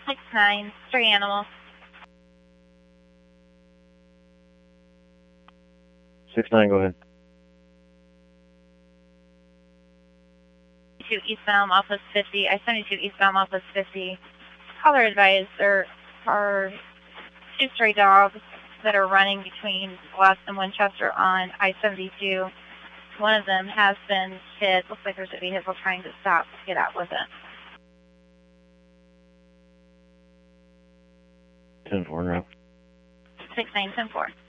6-9, stray animal. 6-9, go ahead. Eastbound Office 50, I-72 eastbound Office 50. Caller advised there are 2 stray dogs that are running between West and Winchester on I-72. One of them has been hit. Looks like there's a vehicle trying to stop to get out with it. 10-4, route. 6-9, 10-4.